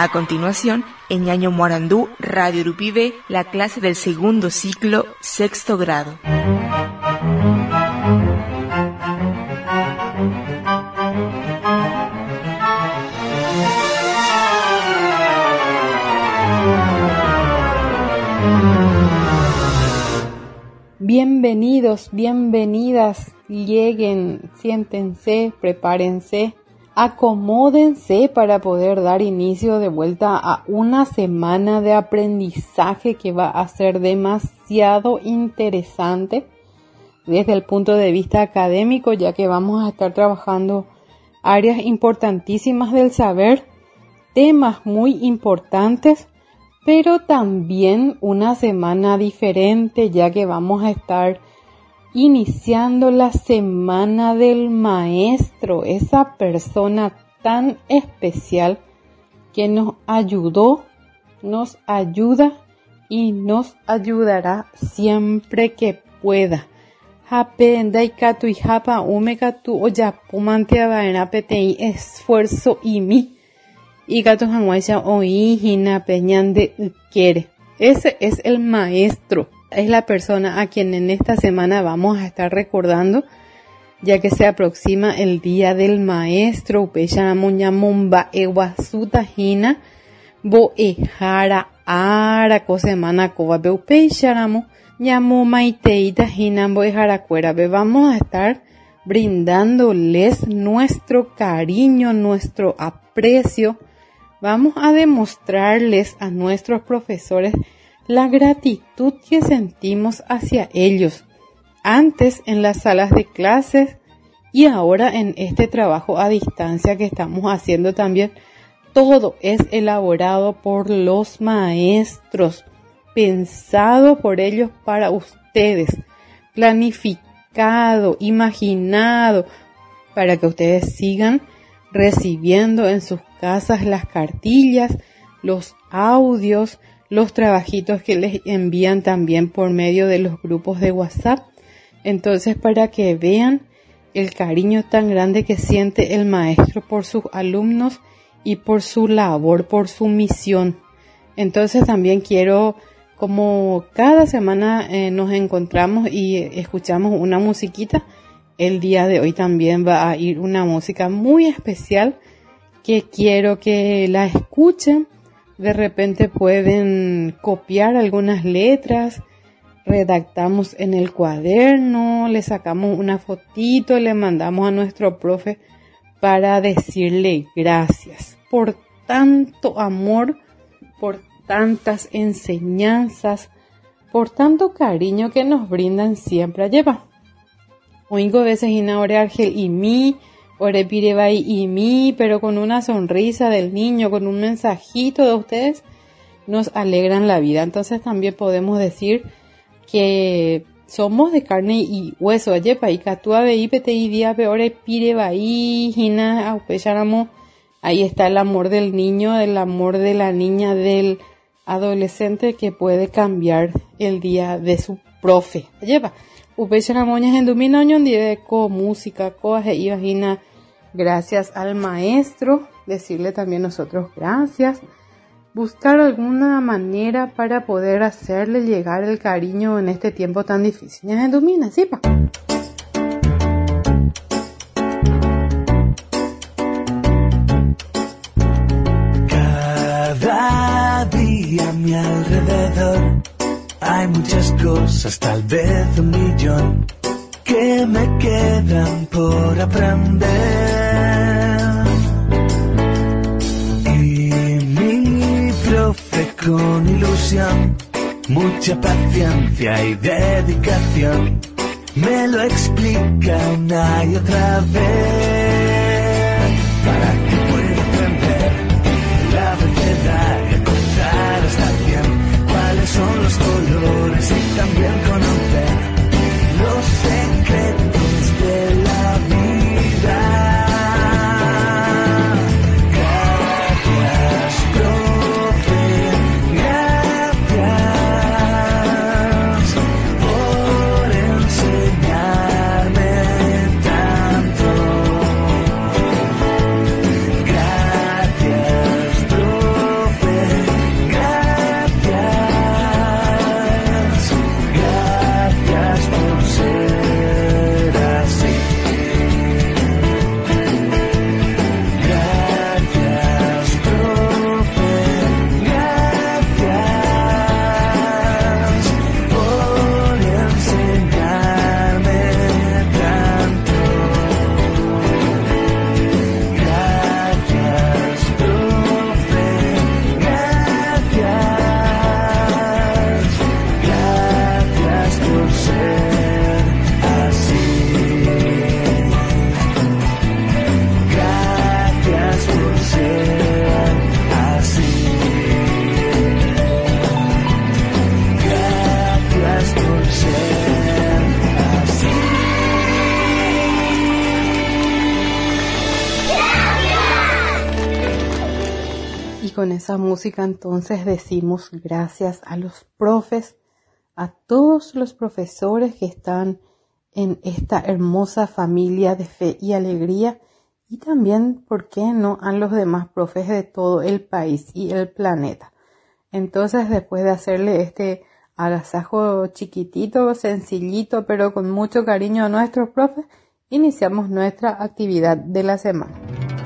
A continuación, en Ñaño Morandú, Radio Urupibe, la clase del segundo ciclo, sexto grado. Bienvenidos, bienvenidas, lleguen, siéntense, prepárense, acomódense para poder dar inicio de vuelta a una semana de aprendizaje que va a ser demasiado interesante desde el punto de vista académico, ya que vamos a estar trabajando áreas importantísimas del saber, temas muy importantes, pero también una semana diferente, ya que vamos a estar iniciando la semana del maestro, esa persona tan especial que nos ayudó, nos ayuda y nos ayudará siempre que pueda. Daikatu y Japa Umekatu Oyapumantia Vaena PTI esfuerzo y mi. Y gato hanguaisha oí hina peñande quiere. Ese es el maestro. Es la persona a quien en esta semana vamos a estar recordando, ya que se aproxima el día del maestro. Upeyaramuñamumba ewasuta hina bo ejara ara cosemana coba be upeyaramu ñamu maiteita hina bo ejara cuera. Vamos a estar brindándoles nuestro cariño, nuestro aprecio. Vamos a demostrarles a nuestros profesores la gratitud que sentimos hacia ellos, antes en las salas de clases y ahora en este trabajo a distancia que estamos haciendo también. Todo es elaborado por los maestros, pensado por ellos para ustedes, planificado, imaginado, para que ustedes sigan recibiendo en sus casas las cartillas, los audios, los trabajitos que les envían también por medio de los grupos de WhatsApp. Entonces, para que vean el cariño tan grande que siente el maestro por sus alumnos y por su labor, por su misión. Entonces, también quiero, como cada semana nos encontramos y escuchamos una musiquita, el día de hoy también va a ir una música muy especial que quiero que la escuchen. De repente pueden copiar algunas letras, redactamos en el cuaderno, le sacamos una fotito, le mandamos a nuestro profe para decirle gracias por tanto amor, por tantas enseñanzas, por tanto cariño que nos brindan siempre. Lleva. Oingo veces inaore Argel y mi, ore Pirebay y mi, pero con una sonrisa del niño, con un mensajito de ustedes, nos alegran la vida. Entonces también podemos decir que somos de carne y hueso. Ayepa y catua veí PTI día peore Pirebay, hina aupecharamo. Ahí está el amor del niño, el amor de la niña, del adolescente que puede cambiar el día de su profe. Ayepa. Upecharamoñas en dominoño de música, coaje y vagina. Gracias al maestro, decirle también nosotros gracias, buscar alguna manera para poder hacerle llegar el cariño en este tiempo tan difícil. Ya en domina, sí pa. Cada día a mi alrededor hay muchas cosas, tal vez 1,000,000, que me quedan por aprender. Y mi profe con ilusión, mucha paciencia y dedicación, me lo explica una y otra vez, para que pueda aprender la abecedario, contar hasta 100. Cuáles son los colores y también conocer los secretos de la vida. Gracias, profe, gracias por enseñarme tanto. Gracias, profe. ser así. Y con esa música entonces decimos gracias a los profes, a todos los profesores que están en esta hermosa familia de fe y alegría, y también, ¿por qué no?, a los demás profes de todo el país y el planeta. Entonces, después de hacerle este agasajo chiquitito, sencillito, pero con mucho cariño a nuestros profes, iniciamos nuestra actividad de la semana.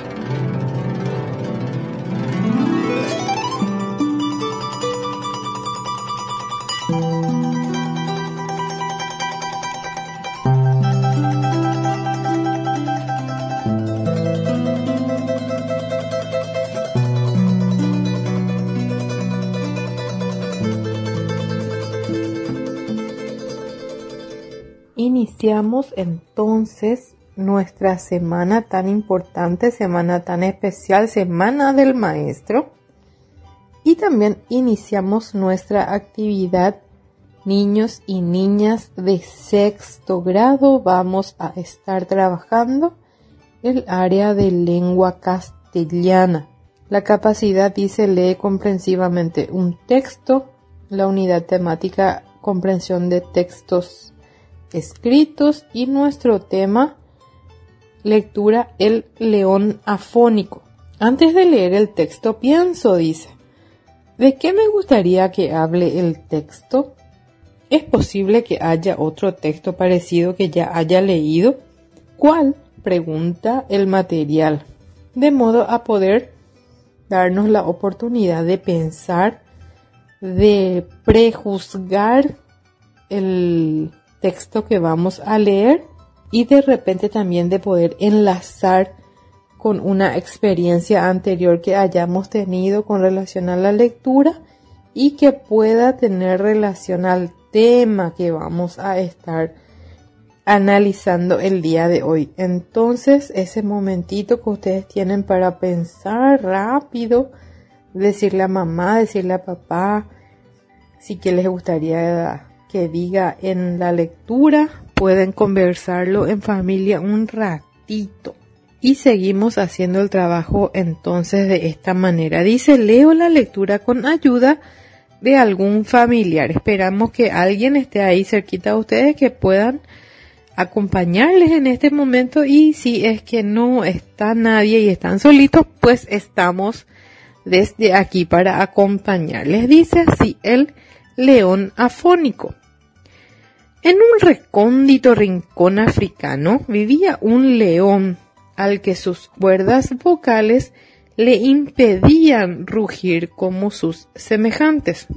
Iniciamos entonces nuestra semana tan importante, semana tan especial, Semana del Maestro. Y también iniciamos nuestra actividad. Niños y niñas de sexto grado, vamos a estar trabajando el área de lengua castellana. La capacidad dice lee comprensivamente un texto, la unidad temática comprensión de textos escritos y nuestro tema lectura el león afónico. Antes de leer el texto pienso, dice, ¿de qué me gustaría que hable el texto? ¿Es posible que haya otro texto parecido que ya haya leído? ¿Cuál? Pregunta el material, de modo a poder darnos la oportunidad de pensar, de prejuzgar el texto que vamos a leer y de repente también de poder enlazar con una experiencia anterior que hayamos tenido con relación a la lectura y que pueda tener relación al tema que vamos a estar analizando el día de hoy. Entonces, ese momentito que ustedes tienen para pensar rápido, decirle a mamá, decirle a papá, si que les gustaría que diga en la lectura, pueden conversarlo en familia un ratito. Y seguimos haciendo el trabajo entonces de esta manera. Dice, leo la lectura con ayuda de algún familiar. Esperamos que alguien esté ahí cerquita de ustedes que puedan acompañarles en este momento, y si es que no está nadie y están solitos, pues estamos desde aquí para acompañarles. Dice así el león afónico. En un recóndito rincón africano vivía un león al que sus cuerdas vocales le impedían rugir como sus semejantes.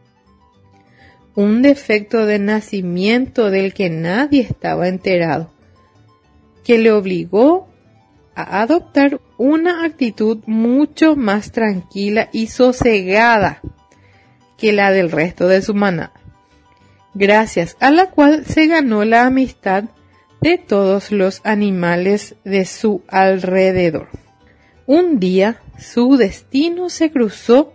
Un defecto de nacimiento del que nadie estaba enterado, que le obligó a adoptar una actitud mucho más tranquila y sosegada que la del resto de su manada, gracias a la cual se ganó la amistad de todos los animales de su alrededor. Un día su destino se cruzó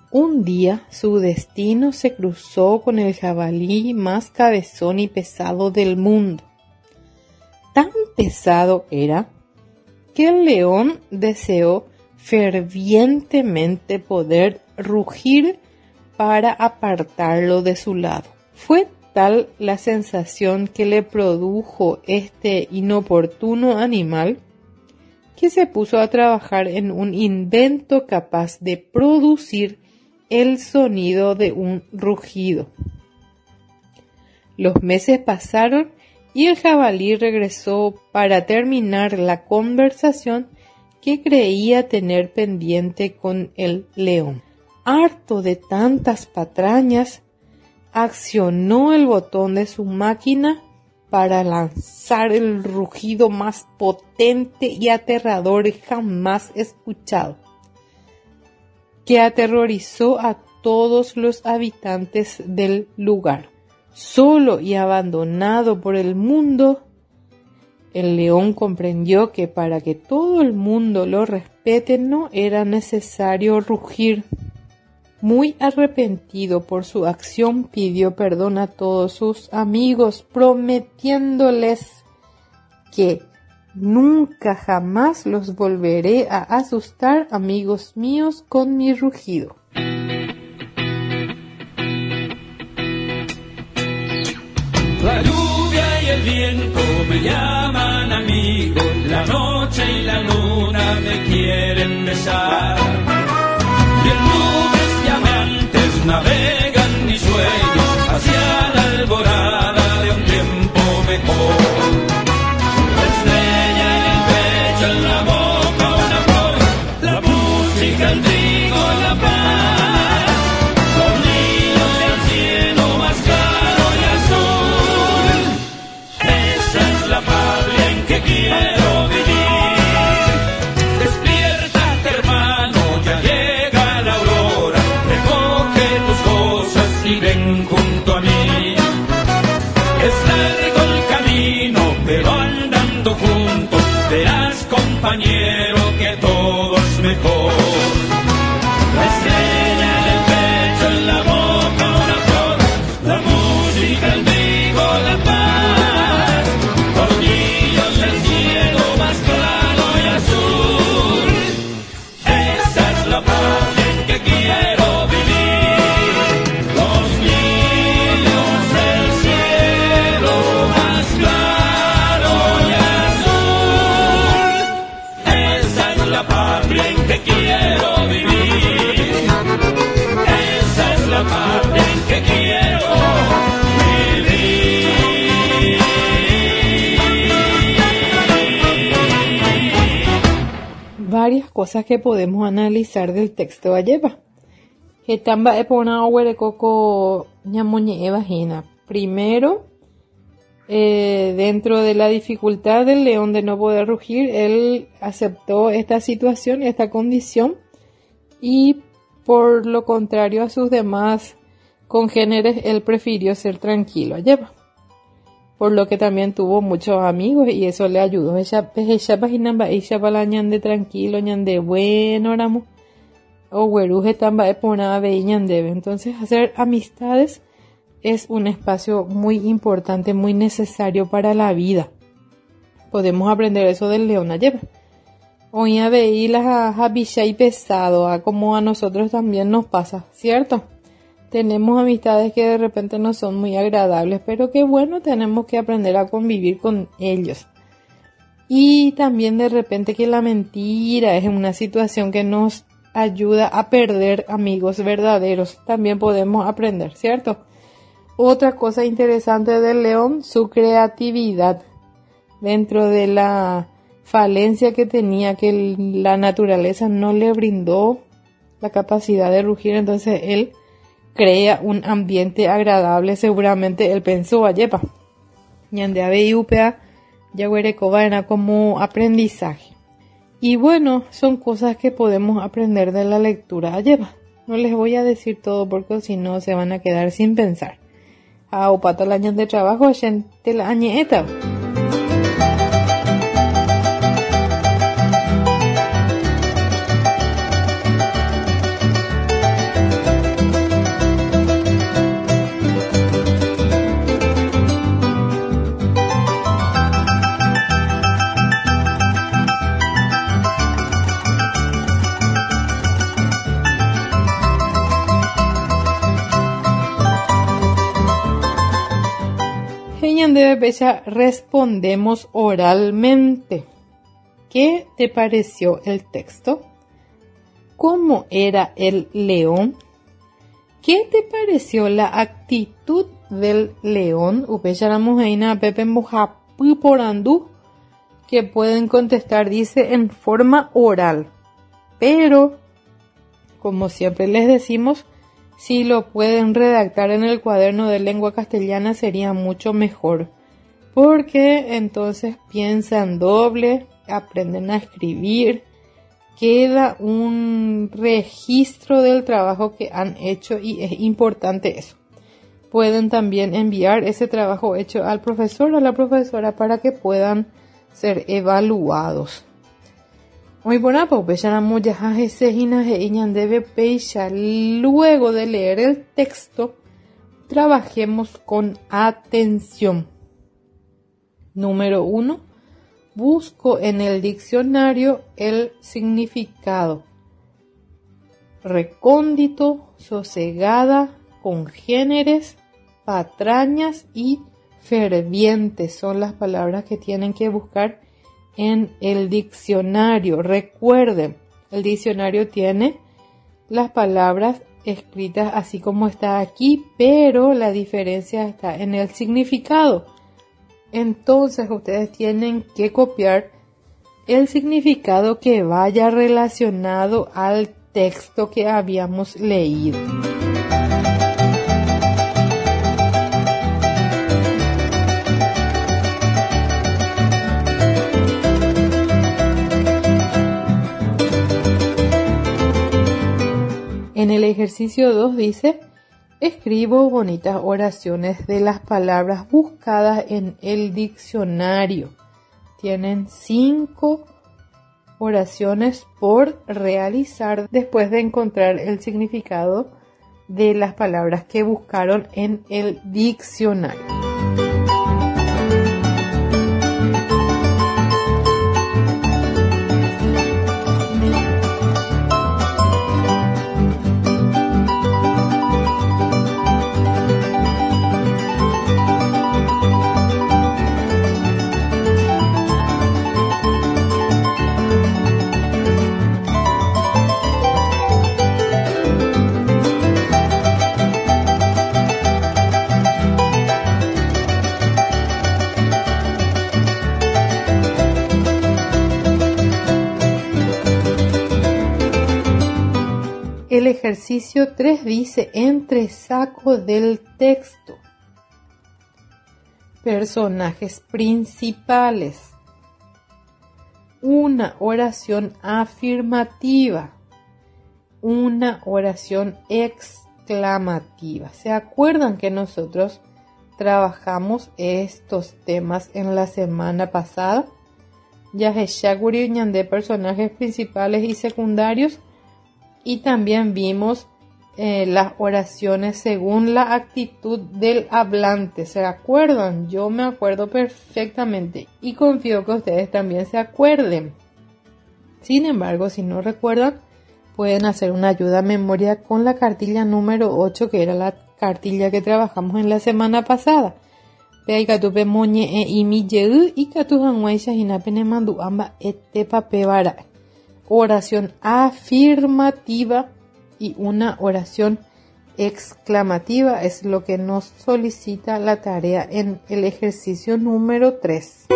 con el jabalí más cabezón y pesado del mundo. Tan pesado era que el león deseó fervientemente poder rugir para apartarlo de su lado. Fue tal la sensación que le produjo este inoportuno animal que se puso a trabajar en un invento capaz de producir el sonido de un rugido. Los meses pasaron y el jabalí regresó para terminar la conversación que creía tener pendiente con el león. Harto de tantas patrañas, accionó el botón de su máquina para lanzar el rugido más potente y aterrador jamás escuchado, que aterrorizó a todos los habitantes del lugar. Solo y abandonado por el mundo, el león comprendió que para que todo el mundo lo respete no era necesario rugir. Muy arrepentido por su acción, pidió perdón a todos sus amigos, prometiéndoles que nunca jamás los volveré a asustar, amigos míos, con mi rugido. La lluvia y el viento me llaman amigo, la noche y la luna me quieren besar. Y en nubes llameantes navegan mis sueños hacia la alborada de un tiempo mejor. La estrella en el pecho, en la boca una flor, la música, el trigo, la paz, los niños y el cielo más claro y azul. Esa es la patria en que quiero vivir. Despiértate, hermano, ya llega la aurora, recoge tus cosas y ven junto a mí. Es largo el camino, pero andando juntos verás, compañero, que todo es mejor. La estrella en el pecho, en la boca una flor, la música, el trigo, la paz, los niños, el cielo más claro y azul. Esa es la paz en que quiero vivir. Los niños, el cielo más claro y azul. Esa es la patria en que quiero vivir. Esa es la patria en que quiero vivir. Varias cosas que podemos analizar del texto de Ayeva. Getamba epona huerecoco ñamoñe evajena. Primero, dentro de la dificultad del león de no poder rugir, él aceptó esta situación, esta condición, y por lo contrario a sus demás congéneres, él prefirió ser tranquilo. Ayeva. Por lo que también tuvo muchos amigos y eso le ayudó. Ella paginamba ella para ñande tranquilo, ñande bueno, ramo. O güeruje tamba epona ve ñandebe. Entonces, hacer amistades es un espacio muy importante, muy necesario para la vida. Podemos aprender eso del león Ayeva. Hoy a veí las habishai pesado, como a nosotros también nos pasa, ¿cierto? Tenemos amistades que de repente no son muy agradables, pero que bueno, tenemos que aprender a convivir con ellos. Y también de repente que la mentira es una situación que nos ayuda a perder amigos verdaderos. También podemos aprender, ¿cierto? Otra cosa interesante del león, su creatividad. Dentro de la falencia que tenía, que la naturaleza no le brindó la capacidad de rugir, entonces él crea un ambiente agradable. Seguramente él pensó, ayepa, ñandeave y upea, yaguerecoba era como aprendizaje. Y bueno, son cosas que podemos aprender de la lectura ayepa. No les voy a decir todo porque si no se van a quedar sin pensar. A opata la de trabajo, gente la añeta. De Becha respondemos oralmente. ¿Qué te pareció el texto? ¿Cómo era el león? ¿Qué te pareció la actitud del león? Que pueden contestar, dice, en forma oral. Pero, como siempre les decimos, si lo pueden redactar en el cuaderno de lengua castellana sería mucho mejor, porque entonces piensan doble, aprenden a escribir, queda un registro del trabajo que han hecho y es importante eso. Pueden también enviar ese trabajo hecho al profesor o a la profesora para que puedan ser evaluados. Hoy por apo, luego de leer el texto, trabajemos con atención. Número 1. Busco en el diccionario el significado. Recóndito, sosegada, congéneres, patrañas y fervientes son las palabras que tienen que buscar en el diccionario. Recuerden, el diccionario tiene las palabras escritas así como está aquí, pero la diferencia está en el significado. Entonces ustedes tienen que copiar el significado que vaya relacionado al texto que habíamos leído. En el ejercicio 2 dice, escribo bonitas oraciones de las palabras buscadas en el diccionario. Tienen 5 oraciones por realizar después de encontrar el significado de las palabras que buscaron en el diccionario. El ejercicio 3 dice, entresaco del texto. Personajes principales. Una oración afirmativa. Una oración exclamativa. ¿Se acuerdan que nosotros trabajamos estos temas en la semana pasada? Ya de personajes principales y secundarios. Y también vimos las oraciones según la actitud del hablante. ¿Se acuerdan? Yo me acuerdo perfectamente y confío que ustedes también se acuerden. Sin embargo, si no recuerdan, pueden hacer una ayuda a memoria con la cartilla número 8, que era la cartilla que trabajamos en la semana pasada. Oración afirmativa y una oración exclamativa es lo que nos solicita la tarea en el ejercicio número 3.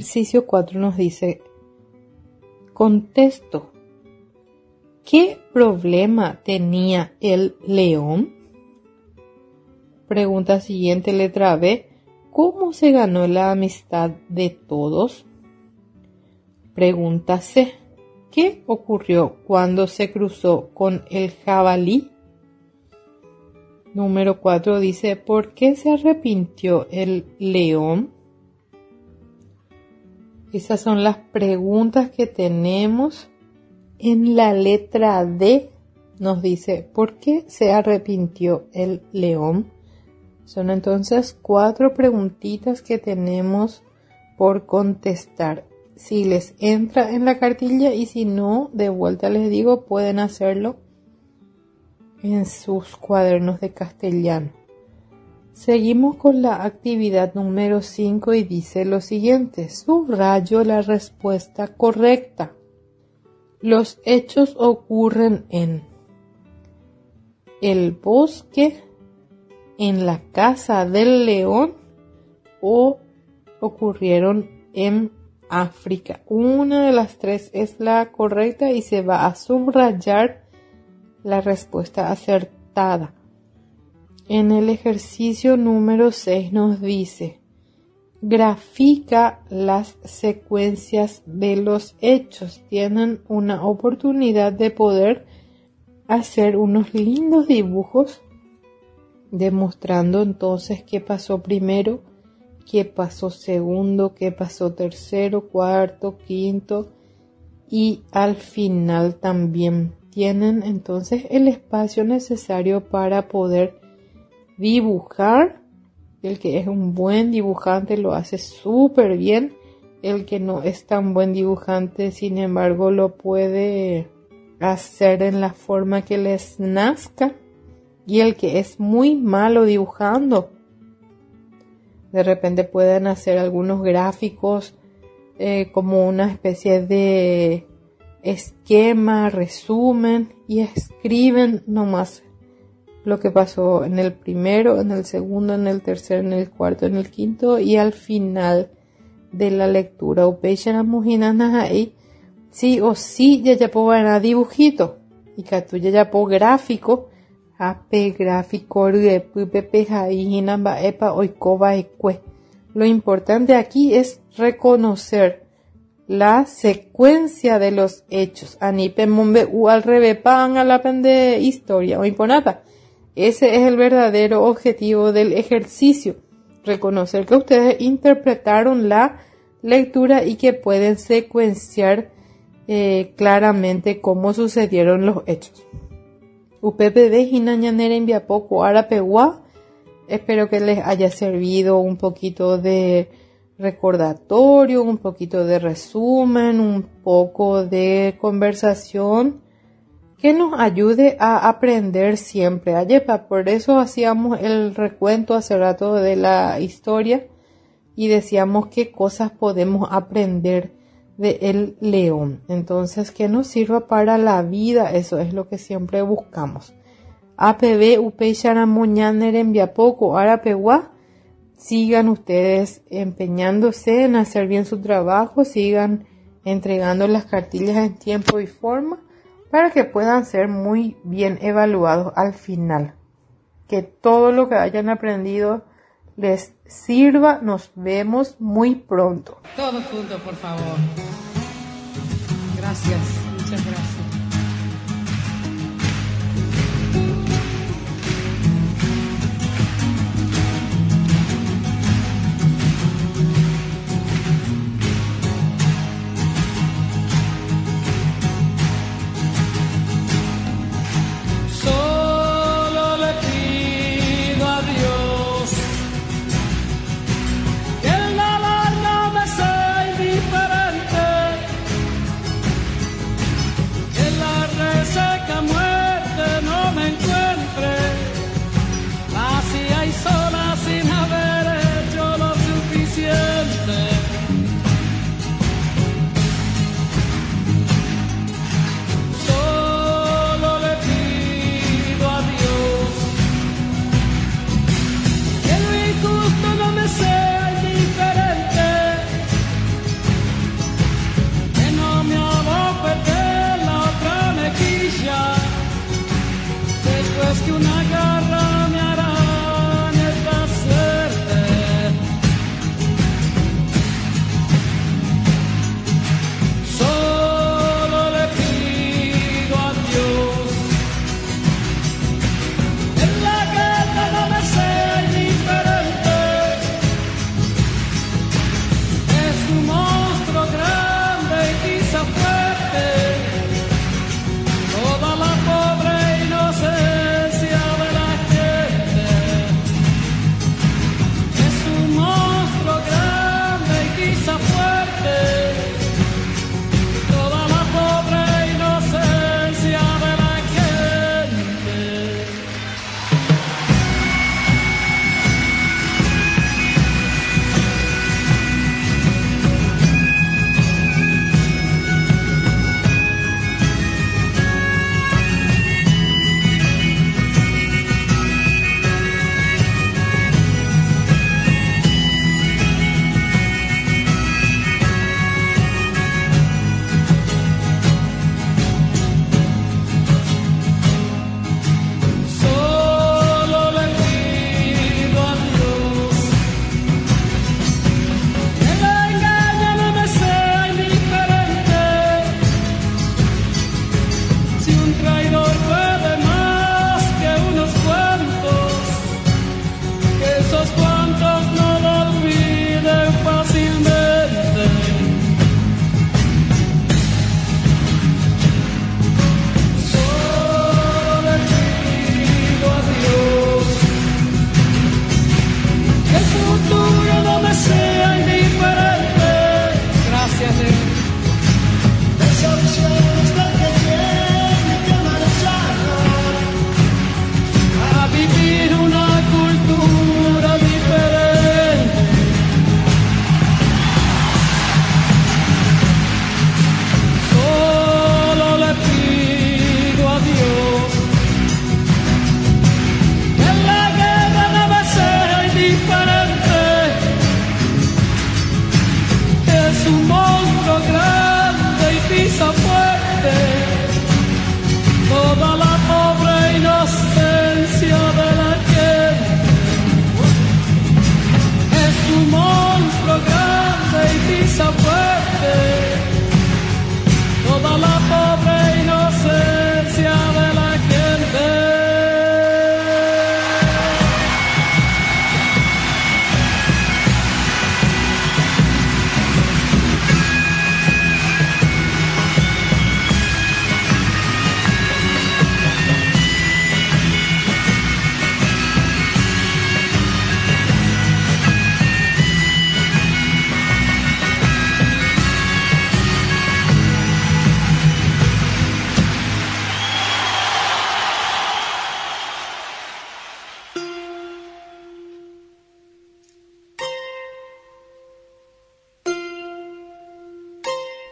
ejercicio 4 nos dice, contesto, ¿qué problema tenía el león? Pregunta siguiente, letra B, ¿cómo se ganó la amistad de todos? Pregunta C, ¿qué ocurrió cuando se cruzó con el jabalí? Número 4 dice, ¿por qué se arrepintió el león? Esas son las preguntas que tenemos. En la letra D nos dice, ¿por qué se arrepintió el león? Son entonces 4 preguntitas que tenemos por contestar. Si les entra en la cartilla y si no, de vuelta les digo, pueden hacerlo en sus cuadernos de castellano. Seguimos con la actividad número 5 y dice lo siguiente, subrayo la respuesta correcta. Los hechos ocurren en el bosque, en la casa del león o ocurrieron en África. Una de las 3 es la correcta y se va a subrayar la respuesta acertada. En el ejercicio número 6 nos dice, grafica las secuencias de los hechos. Tienen una oportunidad de poder hacer unos lindos dibujos demostrando entonces qué pasó primero, qué pasó segundo, qué pasó tercero, cuarto, quinto y al final también. Tienen entonces el espacio necesario para poder dibujar. El que es un buen dibujante lo hace súper bien. El que no es tan buen dibujante, sin embargo, lo puede hacer en la forma que les nazca. Y el que es muy malo dibujando, de repente pueden hacer algunos gráficos como una especie de esquema, resumen y escriben nomás lo que pasó en el primero, en el segundo, en el tercero, en el cuarto, en el quinto y al final de la lectura. Ahí sí o sí ya puedo ganar dibujito y que tú ya puedo gráfico AP gráfico Lo importante aquí es reconocer la secuencia de los hechos. Anipe mombe u al revés pan a la pende historia o imponata. Ese es el verdadero objetivo del ejercicio. Reconocer que ustedes interpretaron la lectura y que pueden secuenciar claramente cómo sucedieron los hechos. UPPD Hinañanera en Viapoco Arapegua. Espero que les haya servido un poquito de recordatorio, un poquito de resumen, un poco de conversación que nos ayude a aprender siempre. Ayepa, por eso hacíamos el recuento hace rato de la historia y decíamos qué cosas podemos aprender de el león. Entonces, que nos sirva para la vida, eso es lo que siempre buscamos. APB, UP, Charamoñaner en Viapoco, Arapegua. Sigan ustedes empeñándose en hacer bien su trabajo, sigan entregando las cartillas en tiempo y forma para que puedan ser muy bien evaluados al final. Que todo lo que hayan aprendido les sirva. Nos vemos muy pronto. Todos juntos, por favor. Gracias, muchas gracias.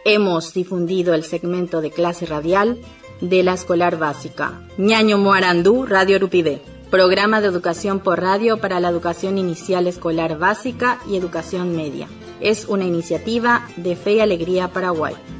hemos difundido el segmento de clase radial de la escolar básica. Ñaño Moarandú, Radio Urupide. Programa de educación por radio para la educación inicial escolar básica y educación media. Es una iniciativa de Fe y Alegría Paraguay.